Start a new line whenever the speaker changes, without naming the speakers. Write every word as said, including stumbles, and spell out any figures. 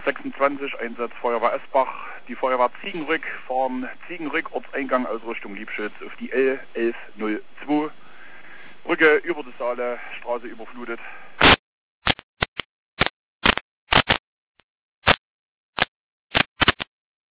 sechsundzwanzig, Einsatz Feuerwehr Esbach. Die Feuerwehr Ziegenrück fahren Ziegenrück, Ortseingang Ausrichtung Liebschütz auf die L elf null zwei. Brücke über die Saale, Straße überflutet.